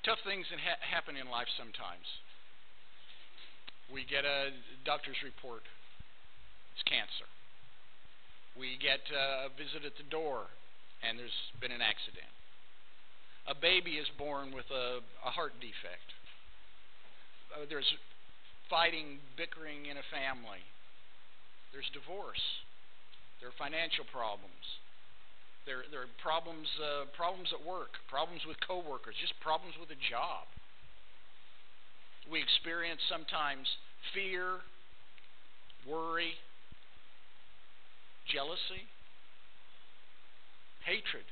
Tough things that happen in life sometimes. We get a doctor's report. It's cancer. We get a visit at the door, and there's been an accident. A baby is born with a heart defect. There's fighting, bickering in a family. There's divorce. There are financial problems. There are problems at work, problems with coworkers, just problems with a job. We experience sometimes fear, worry, jealousy, hatred.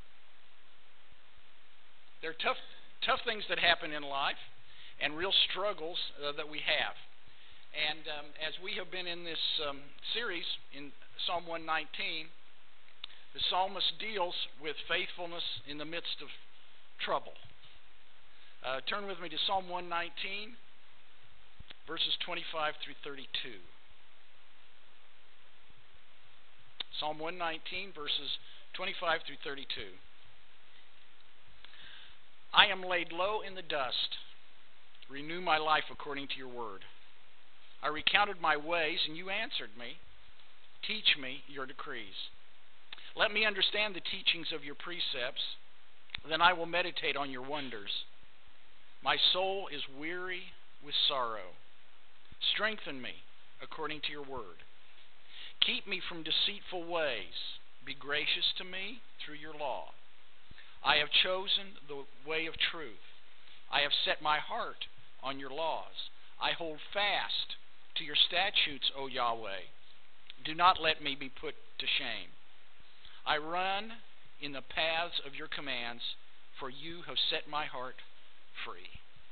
There are tough things that happen in life and real struggles that we have. And as we have been in this series in Psalm 119, the psalmist deals with faithfulness in the midst of trouble. Turn with me to Psalm 119, verses 25 through 32. Psalm 119, verses 25 through 32. I am laid low in the dust. Renew my life according to your word. I recounted my ways, and you answered me. Teach me your decrees. Let me understand the teachings of your precepts. Then I will meditate on your wonders. My soul is weary with sorrow. Strengthen me according to your word. Keep me from deceitful ways. Be gracious to me through your law. I have chosen the way of truth. I have set my heart on your laws. I hold fast to your statutes, O Yahweh. Do not let me be put to shame. I run in the paths of your commands, for you have set my heart free.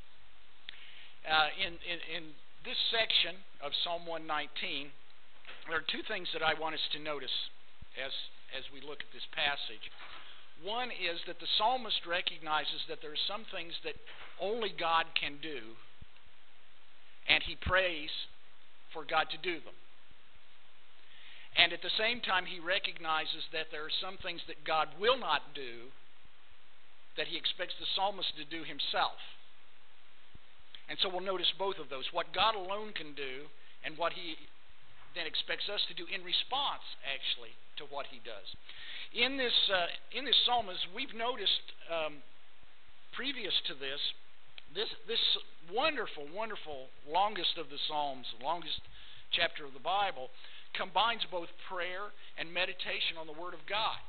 In this section of Psalm 119, there are two things that I want us to notice as we look at this passage. One is that the psalmist recognizes that there are some things that only God can do, and he prays for God to do them. And at the same time, he recognizes that there are some things that God will not do that he expects the psalmist to do himself. And so we'll notice both of those, what God alone can do and what he then expects us to do in response, actually, to what he does. In this psalm, as we've noticed previous to this wonderful, wonderful, longest of the Psalms, longest chapter of the Bible, combines both prayer and meditation on the Word of God.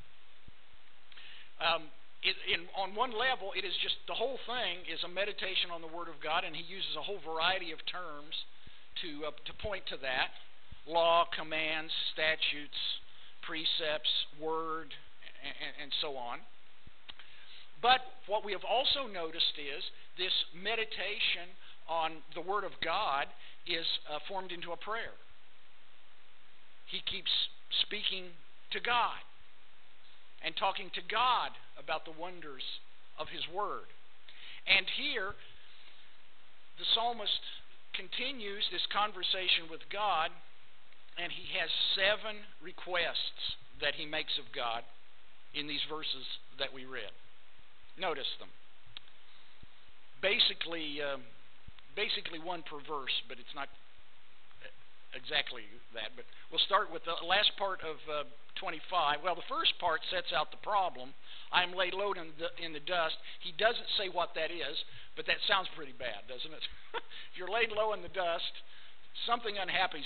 On one level, it is just the whole thing is a meditation on the Word of God, and he uses a whole variety of terms to point to that: law, commands, statutes, precepts, word, and so on. But what we have also noticed is this meditation on the Word of God is formed into a prayer. He keeps speaking to God and talking to God about the wonders of his word. And here, the psalmist continues this conversation with God, and he has 7 requests that he makes of God in these verses that we read. Notice them. Basically one per verse, but it's not exactly that. But we'll start with the last part of 25. Well, the first part sets out the problem. I am laid low in the dust. He doesn't say what that is, but that sounds pretty bad, doesn't it? If you're laid low in the dust, something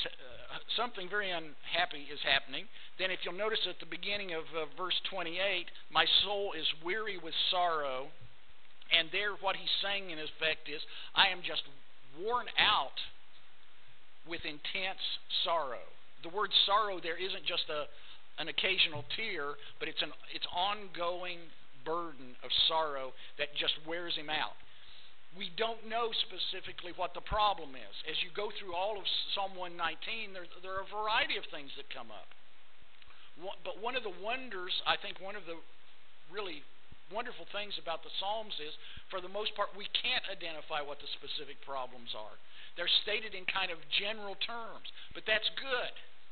very unhappy is happening. Then if you'll notice at the beginning of verse 28, my soul is weary with sorrow. And there what he's saying in effect is, I am just worn out with intense sorrow. The word sorrow there isn't just an occasional tear, but it's ongoing burden of sorrow that just wears him out. We don't know specifically what the problem is. As you go through all of Psalm 119, there are a variety of things that come up. But one of the wonders, I think one of the really wonderful things about the Psalms is, for the most part, we can't identify what the specific problems are. They're stated in kind of general terms, but that's good.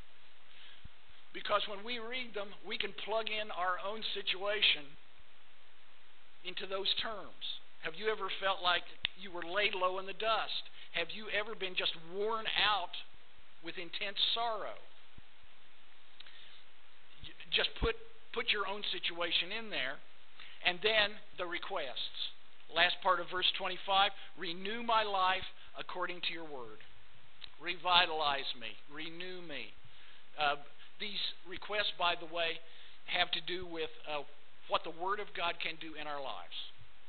Because when we read them, we can plug in our own situation into those terms. Have you ever felt like you were laid low in the dust? Have you ever been just worn out with intense sorrow? Just put your own situation in there. And then the requests. Last part of verse 25, renew my life according to your word. Revitalize me. Renew me. These requests, by the way, have to do with what the Word of God can do in our lives.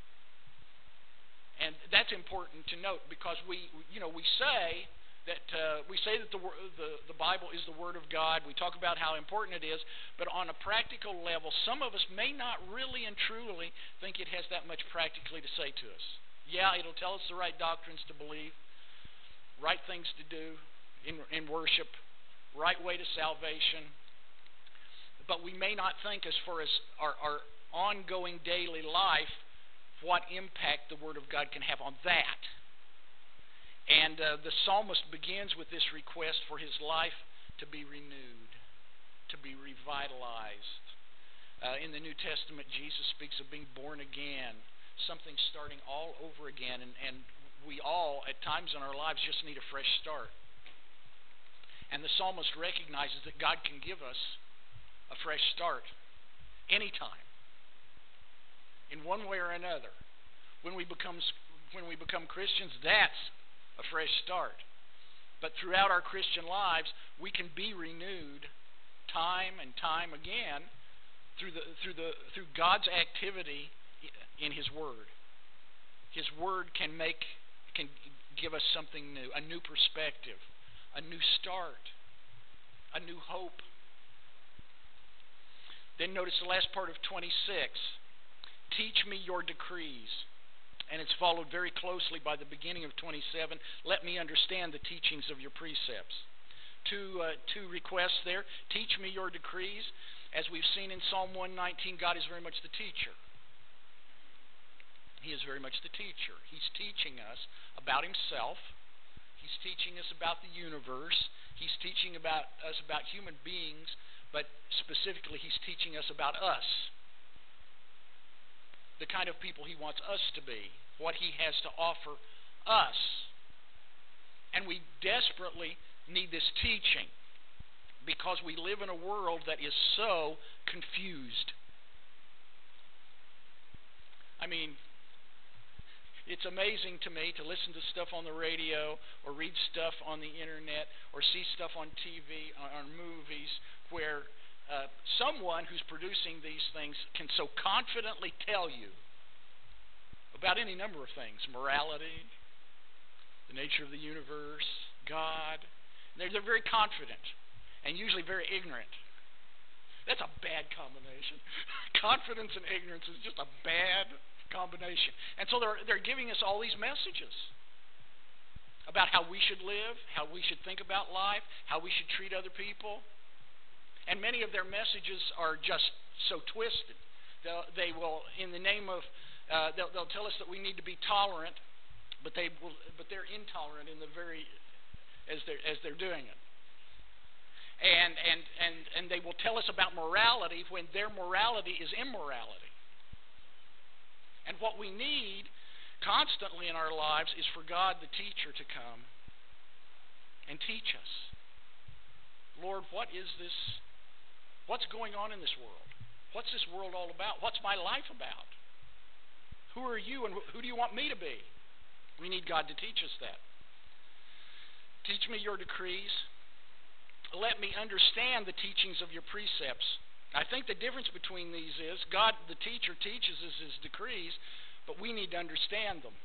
And that's important to note because we say that the Bible is the Word of God. We talk about how important it is, but on a practical level, some of us may not really and truly think it has that much practically to say to us. Yeah, it'll tell us the right doctrines to believe, right things to do in worship, right way to salvation, but we may not think as far as our ongoing daily life what impact the Word of God can have on that. And the psalmist begins with this request for his life to be renewed, to be revitalized. In the New Testament, Jesus speaks of being born again, something starting all over again, and we all, at times in our lives, just need a fresh start. And the psalmist recognizes that God can give us a fresh start anytime, in one way or another. When we become Christians, that's a fresh start. But throughout our Christian lives, we can be renewed time and time again through God's activity in His Word. His Word can give us something new, a new perspective, a new start, a new hope. Then notice the last part of 26. Teach me your decrees. And it's followed very closely by the beginning of 27. Let me understand the teachings of your precepts. Two requests there. Teach me your decrees. As we've seen in Psalm 119, God is very much the teacher. He is very much the teacher. He's teaching us about Himself. He's teaching us about the universe. He's teaching us about human beings, but specifically He's teaching us about us. The kind of people He wants us to be, what He has to offer us. And we desperately need this teaching because we live in a world that is so confused. I mean, it's amazing to me to listen to stuff on the radio or read stuff on the internet or see stuff on TV, on movies, where someone who's producing these things can so confidently tell you about any number of things: morality, the nature of the universe, God. They're very confident and usually very ignorant. That's a bad combination. Confidence and ignorance is just a bad combination. And so they're giving us all these messages about how we should live, how we should think about life, how we should treat other people. And many of their messages are just so twisted. They will, in the name of, they'll tell us that we need to be tolerant, but they're intolerant in the very as they're doing it. And they will tell us about morality when their morality is immorality. And what we need constantly in our lives is for God, the teacher, to come and teach us. Lord, what is this? What's going on in this world? What's this world all about? What's my life about? Who are you and who do you want me to be? We need God to teach us that. Teach me your decrees. Let me understand the teachings of your precepts. I think the difference between these is God, the teacher, teaches us His decrees, but we need to understand them.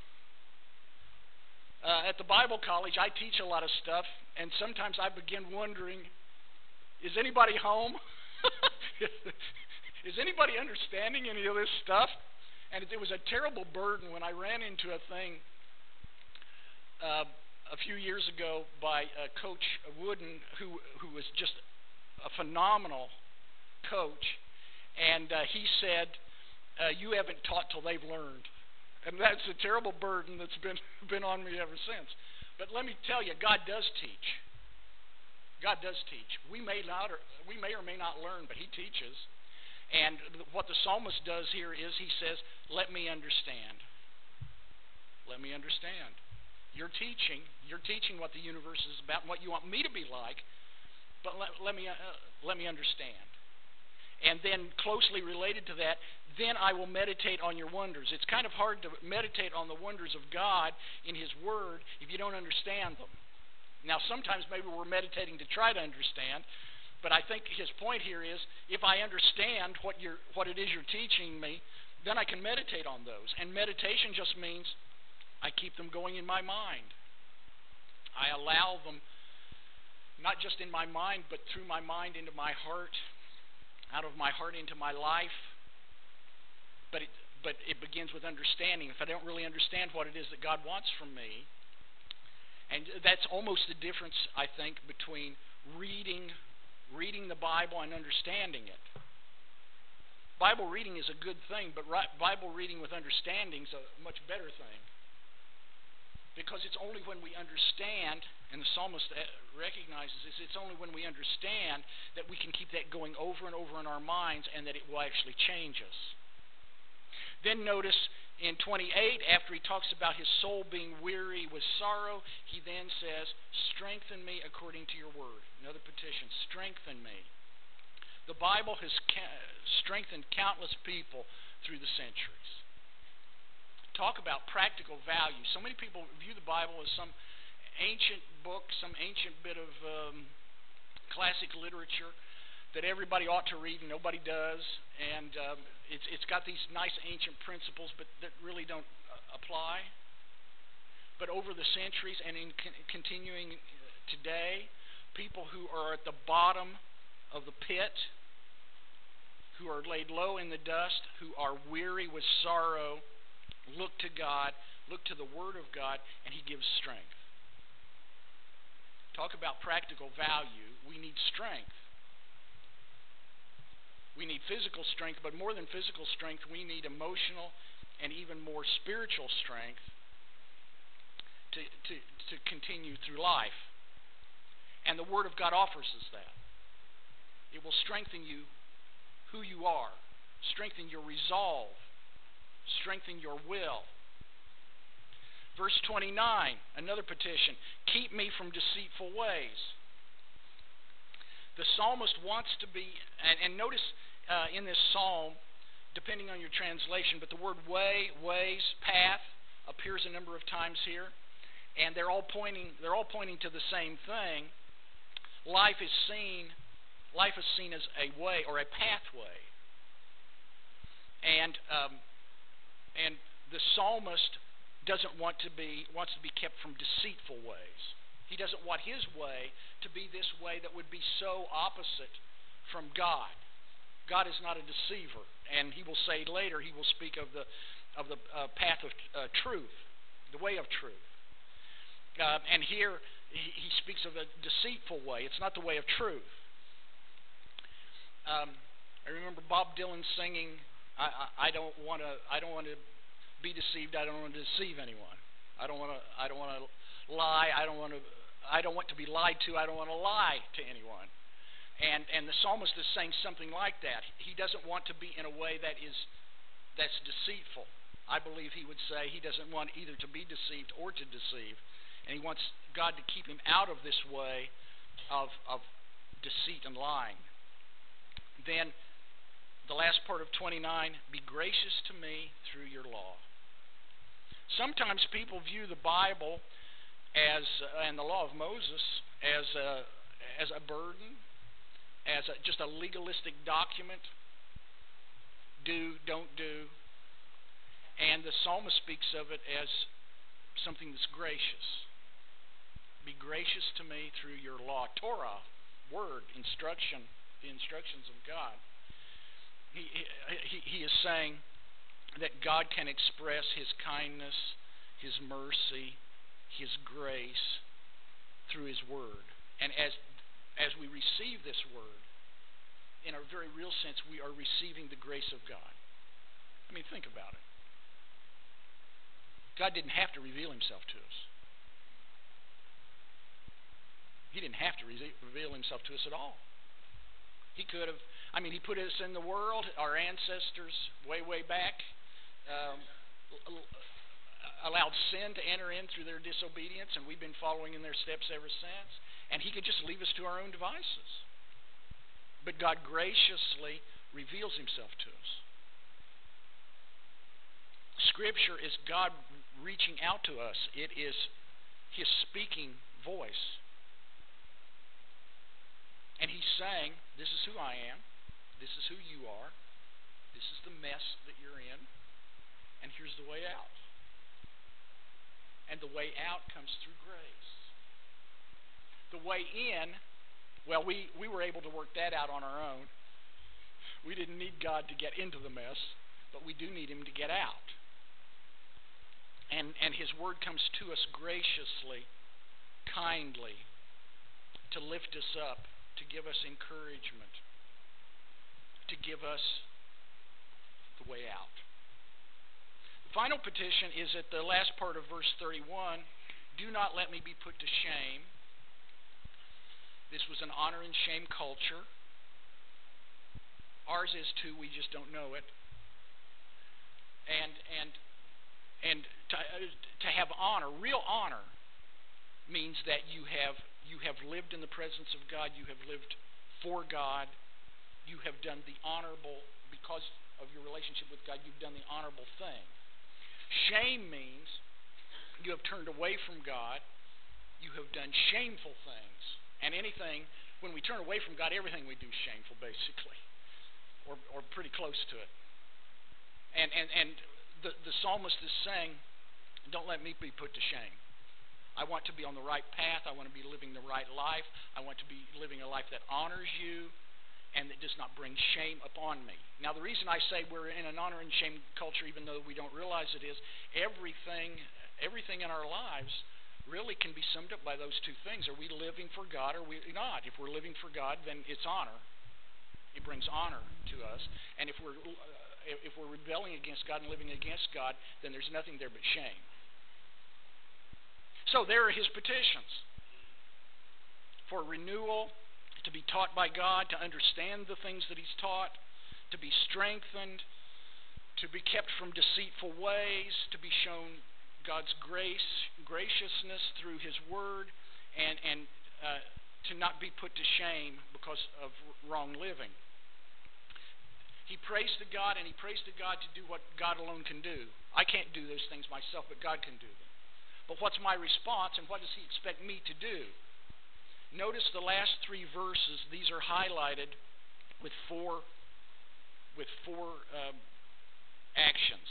At the Bible college, I teach a lot of stuff, and sometimes I begin wondering, is anybody home? Is anybody understanding any of this stuff? And it was a terrible burden when I ran into a thing a few years ago by Coach Wooden, who was just a phenomenal coach, and he said, you haven't taught till they've learned. And that's a terrible burden that's been on me ever since. But let me tell you, God does teach. God does teach. We may or may not learn, but He teaches. And what the psalmist does here is he says, let me understand. Let me understand. You're teaching what the universe is about and what you want me to be like, but let me understand. And then closely related to that, then I will meditate on your wonders. It's kind of hard to meditate on the wonders of God in His Word if you don't understand them. Now, sometimes maybe we're meditating to try to understand, but I think his point here is if I understand what it is you're teaching me, then I can meditate on those. And meditation just means I keep them going in my mind. I allow them, not just in my mind, but through my mind into my heart, out of my heart into my life. But it begins with understanding. If I don't really understand what it is that God wants from me, and that's almost the difference, I think, between reading the Bible and understanding it. Bible reading is a good thing, but Bible reading with understanding is a much better thing. Because it's only when we understand, and the psalmist recognizes this, it's only when we understand that we can keep that going over and over in our minds and that it will actually change us. Then notice in 28, after he talks about his soul being weary with sorrow, he then says, strengthen me according to your word. Another petition, strengthen me. The Bible has strengthened countless people through the centuries. Talk about practical value. So many people view the Bible as some ancient book, some ancient bit of classic literature that everybody ought to read and nobody does. And it's got these nice ancient principles but that really don't apply. But over the centuries and in continuing today, people who are at the bottom of the pit, who are laid low in the dust, who are weary with sorrow, look to God, look to the Word of God, and He gives strength. Talk about practical value. We need strength. We need physical strength, but more than physical strength, we need emotional and even more spiritual strength to continue through life. And the Word of God offers us that. It will strengthen you who you are, strengthen your resolve, strengthen your will. Verse 29, another petition, keep me from deceitful ways. The psalmist wants to be, and notice in this psalm, depending on your translation, but the word way, ways, path appears a number of times here, and they're all pointing to the same thing. Life is seen as a way or a pathway, and the psalmist wants to be kept from deceitful ways. He doesn't want his way to be this way that would be so opposite from God. God is not a deceiver, and he will say later, he will speak of the path of truth, the way of truth. And here he speaks of a deceitful way. It's not the way of truth. I remember Bob Dylan singing, I don't want to be deceived. I don't want to deceive anyone. I don't want to lie. I don't want to be lied to. I don't want to lie to anyone. And the psalmist is saying something like that. He doesn't want to be in a way that's deceitful. I believe he would say he doesn't want either to be deceived or to deceive, and he wants God to keep him out of this way of deceit and lying. Then the last part of 29, be gracious to me through your law. Sometimes people view the Bible and the law of Moses as a burden, as just a legalistic document. Do, don't do. And the psalmist speaks of it as something that's gracious. Be gracious to me through your law. Torah, word, instruction, the instructions of God. He is saying that God can express His kindness, His mercy, His grace through His Word. And as we receive this Word, in a very real sense, we are receiving the grace of God. I mean, think about it. God didn't have to reveal Himself to us. He didn't have to reveal Himself to us at all. He could have, He put us in the world, our ancestors, way back, allowed sin to enter in through their disobedience, and we've been following in their steps ever since. And He could just leave us to our own devices. But God graciously reveals Himself to us. Scripture is God reaching out to us. It is His speaking voice. And He's saying, this is who I am. This is who you are. This is the mess that you're in. And here's the way out. And the way out comes through grace. The way in, well, we were able to work that out on our own. We didn't need God to get into the mess, but we do need Him to get out. And His Word comes to us graciously, kindly, to lift us up, to give us encouragement, to give us the way out. The final petition is at the last part of verse 31. Do not let me be put to shame. This was an honor and shame culture. Ours is too, we just don't know it. And to have honor, real honor, means that you have lived in the presence of God, you have lived for God, you have done the honorable, because of your relationship with God, you've done the honorable thing. Shame means you have turned away from God, you have done shameful things. And anything, when we turn away from God, everything we do is shameful, basically, or pretty close to it. And the psalmist is saying, don't let me be put to shame. I want to be on the right path. I want to be living the right life. I want to be living a life that honors you and that does not bring shame upon me. Now, the reason I say we're in an honor and shame culture, even though we don't realize it, is everything in our lives really can be summed up by those two things. Are we living for God or are we not? If we're living for God, then it's honor. It brings honor to us. And if we're rebelling against God and living against God, then there's nothing there but shame. So there are his petitions for renewal, to be taught by God, to understand the things that he's taught, to be strengthened, to be kept from deceitful ways, to be shown God's graciousness through his word, and to not be put to shame because of wrong living. He prays to God, and he prays to God to do what God alone can do. I can't do those things myself, but God can do them. But what's my response, and what does he expect me to do? Notice the last three verses. These are highlighted with four actions.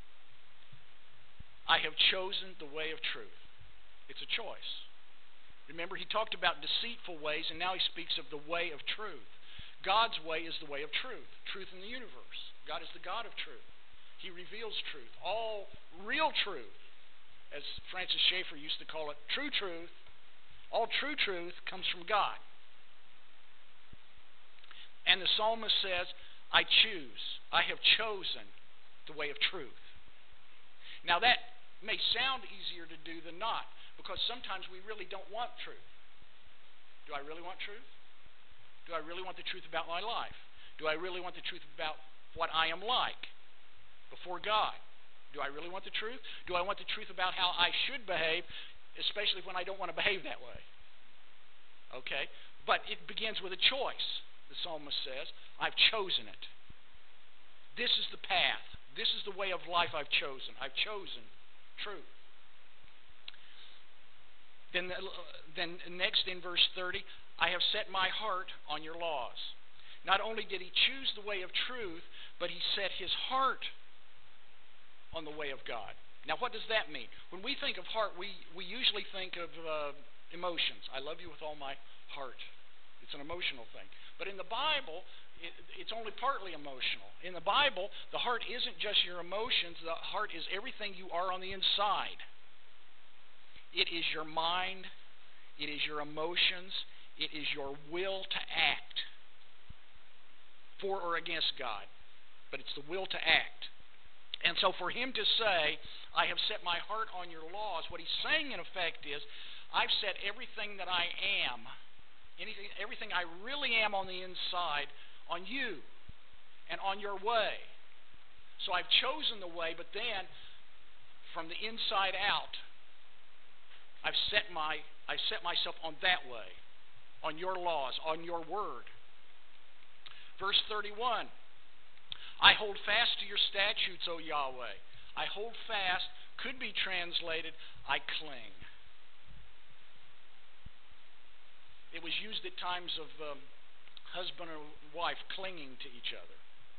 I have chosen the way of truth. It's a choice. Remember, he talked about deceitful ways, and now he speaks of the way of truth. God's way is the way of truth. Truth in the universe. God is the God of truth. He reveals truth. All real truth, as Francis Schaeffer used to call it, true truth. All true truth comes from God. And the psalmist says, I choose. I have chosen the way of truth. Now that may sound easier to do than not, because sometimes we really don't want truth. Do I really want truth? Do I really want the truth about my life? Do I really want the truth about what I am like before God? Do I really want the truth? Do I want the truth about how I should behave, especially when I don't want to behave that way? Okay? But it begins with a choice, the psalmist says. I've chosen it. This is the path. This is the way of life I've chosen. I've chosen truth. Then next in verse 30, I have set my heart on your laws. Not only did he choose the way of truth, but he set his heart on the way of God. Now, what does that mean? When we think of heart, we usually think of emotions. I love you with all my heart. It's an emotional thing. But in the Bible, it's only partly emotional. In the Bible, the heart isn't just your emotions. The heart is everything you are on the inside. It is your mind. It is your emotions. It is your will to act for or against God. But it's the will to act. And so for him to say, I have set my heart on your laws, what he's saying in effect is, I've set everything that I am, everything I really am on the inside, on you and on your way. So I've chosen the way, but then from the inside out. I set myself on that way, on your laws, on your word. Verse 31, I hold fast to your statutes, O Yahweh. I hold fast, could be translated, I cling. It was used at times of husband and wife clinging to each other.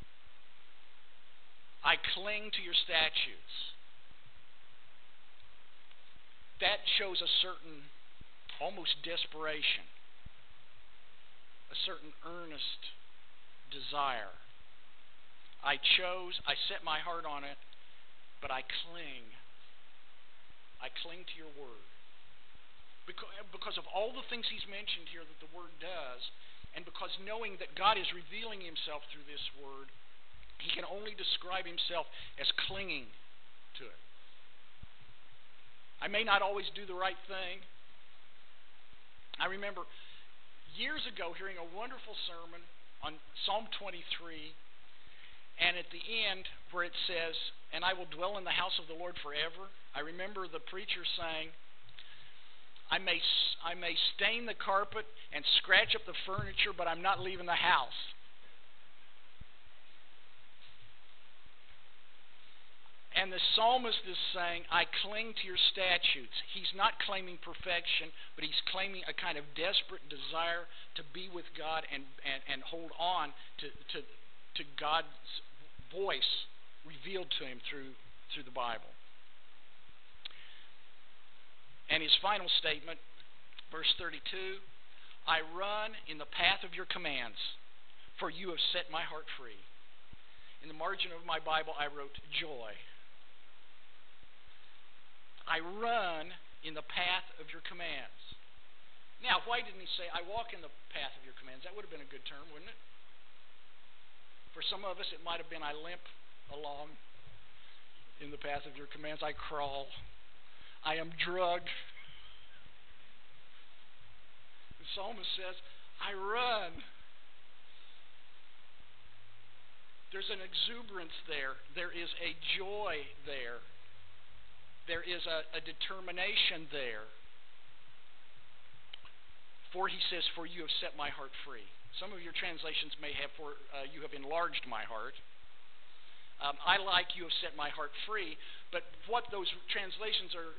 I cling to your statutes. That shows a certain, almost desperation, a certain earnest desire. I set my heart on it, but I cling. I cling to your word. Because of all the things he's mentioned here that the word does, and because knowing that God is revealing himself through this word, he can only describe himself as clinging to it. I may not always do the right thing. I remember years ago hearing a wonderful sermon on Psalm 23, and at the end where it says, and I will dwell in the house of the Lord forever, I remember the preacher saying, I may stain the carpet and scratch up the furniture, but I'm not leaving the house. And the psalmist is saying, I cling to your statutes. He's not claiming perfection, but he's claiming a kind of desperate desire to be with God and hold on to God's voice revealed to him through the Bible. And his final statement, verse 32, I run in the path of your commands, for you have set my heart free. In the margin of my Bible, I wrote joy. I run in the path of your commands. Now, why didn't he say, I walk in the path of your commands? That would have been a good term, wouldn't it? For some of us, it might have been, I limp along in the path of your commands. I crawl. I am drugged. The psalmist says, I run. There's an exuberance there. There is a joy there. There is a determination there. For he says, for you have set my heart free. Some of your translations may have, for you have enlarged my heart. I like you have set my heart free, but what those translations are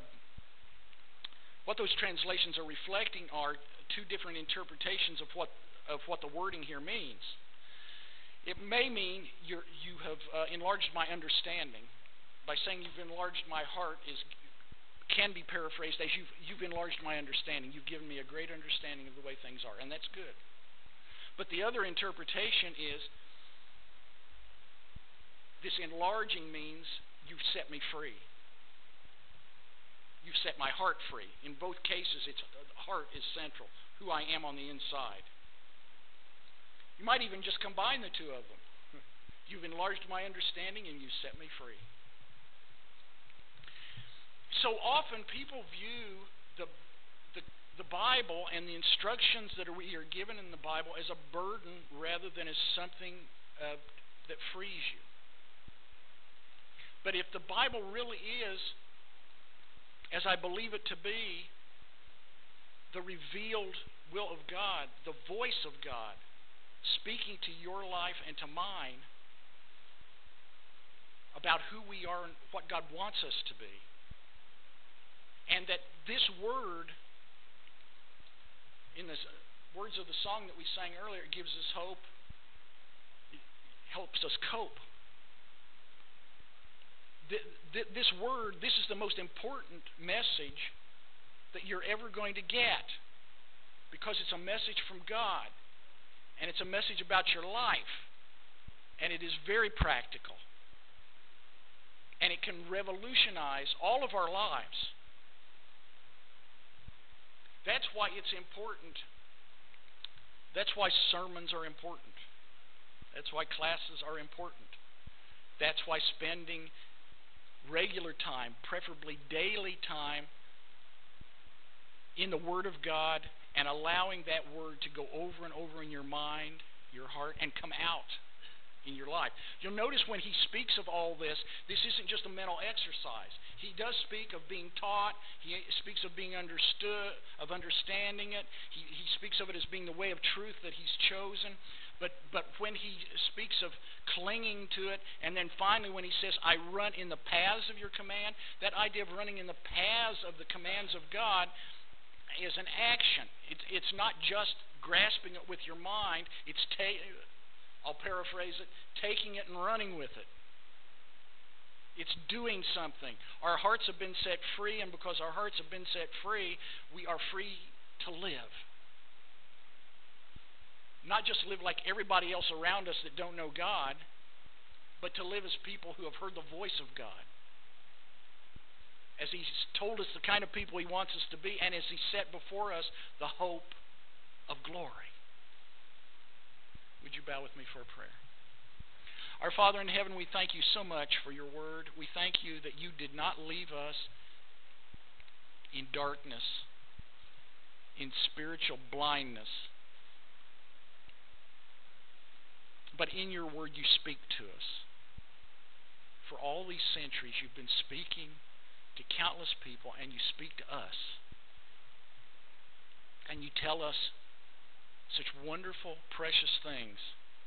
reflecting are two different interpretations of what the wording here means. It may mean you have enlarged my understanding. By saying you've enlarged my heart can be paraphrased as you've enlarged my understanding. You've given me a great understanding of the way things are, and that's good. But the other interpretation is this enlarging means you've set me free. You've set my heart free. In both cases, heart is central, who I am on the inside. You might even just combine the two of them. You've enlarged my understanding and you've set me free. So often people view the Bible and the instructions that we are given in the Bible as a burden rather than as something that frees you. But if the Bible really is, as I believe it to be, the revealed will of God, the voice of God, speaking to your life and to mine about who we are and what God wants us to be, and that this word, in the words of the song that we sang earlier, gives us hope. It helps us cope. This word, this is the most important message that you're ever going to get, because it's a message from God, and it's a message about your life, and it is very practical, and it can revolutionize all of our lives. That's why it's important. That's why sermons are important. That's why classes are important. That's why spending regular time, preferably daily time, in the Word of God and allowing that Word to go over and over in your mind, your heart, and come out in your life. You'll notice when he speaks of all this, this isn't just a mental exercise. He does speak of being taught. He speaks of being understood, of understanding it. He speaks of it as being the way of truth that he's chosen. But when he speaks of clinging to it, and then finally when he says, I run in the paths of your command, that idea of running in the paths of the commands of God is an action. It's not just grasping it with your mind. It's I'll paraphrase it, taking it and running with it. It's doing something. Our hearts have been set free, and because our hearts have been set free, we are free to live. Not just live like everybody else around us that don't know God, but to live as people who have heard the voice of God. As He's told us the kind of people He wants us to be, and as He set before us the hope of glory. Would you bow with me for a prayer? Our Father in heaven, we thank you so much for your word. We thank you that you did not leave us in darkness, in spiritual blindness, but in your word you speak to us. For all these centuries you've been speaking to countless people, and you speak to us. And you tell us such wonderful, precious things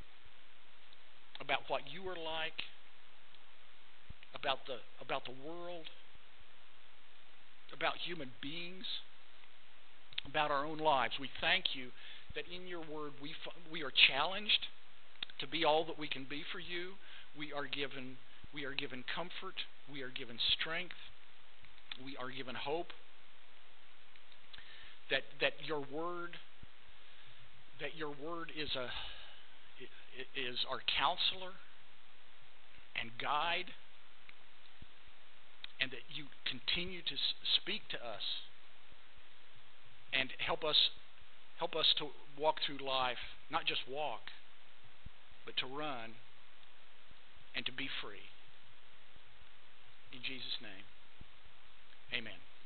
about what you are like, about the world, about human beings, about our own lives. We thank you that in your word we are challenged to be all that we can be for you. We are given comfort. We are given strength. We are given hope. That your word is our counselor and guide, and that you continue to speak to us and help us to walk through life, not just walk, but to run and to be free. In Jesus' name, amen.